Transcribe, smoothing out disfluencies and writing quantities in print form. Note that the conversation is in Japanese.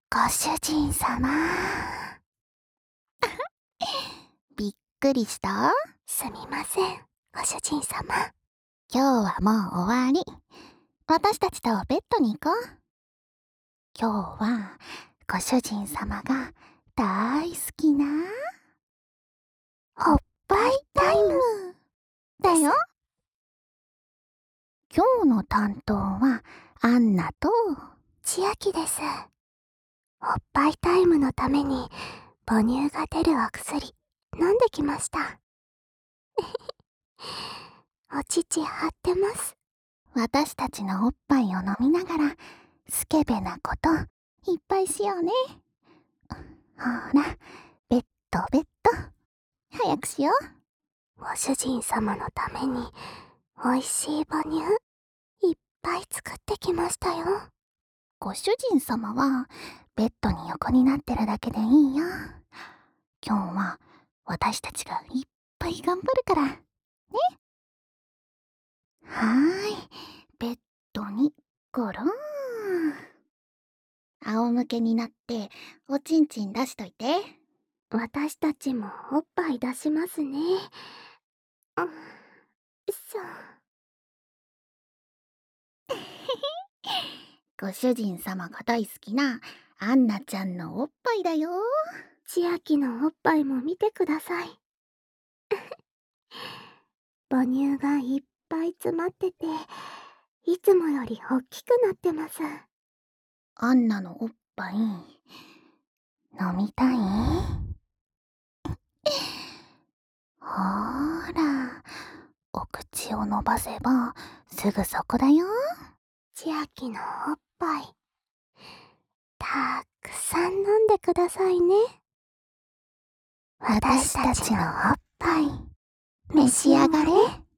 ご主人様。びっくりした？すみません、ご主人様。今日はもう終わり。私たちとベッドに行こう。今日はご主人様が大好きなおっぱいタイムだよ。今日の担当はアンナと千秋です。おっぱいタイムのために母乳が出るお薬飲んできました。お乳張ってます。私たちのおっぱいを飲みながらスケベなこといっぱいしようね。ほら、ベッドベッド。早くしよう。ご主人様のためにおいしい母乳いっぱい作ってきましたよ。ご主人様はベッドに横になってるだけでいいよ。今日は私たちがいっぱい頑張るからね。はーい、ベッドにゴローン。仰向けになっておちんちん出しといて。私たちもおっぱい出しますね。ご主人様が大好きなアンナちゃんのおっぱいだよ。千秋のおっぱいも見てください。母乳がいっぱい詰まってて、いつもより大きくなってます。アンナのおっぱい飲みたい？ほーら、お口を伸ばせばすぐそこだよ。千秋のおっぱいたくさん飲んでくださいね。私たちのおっぱい召し上がれ。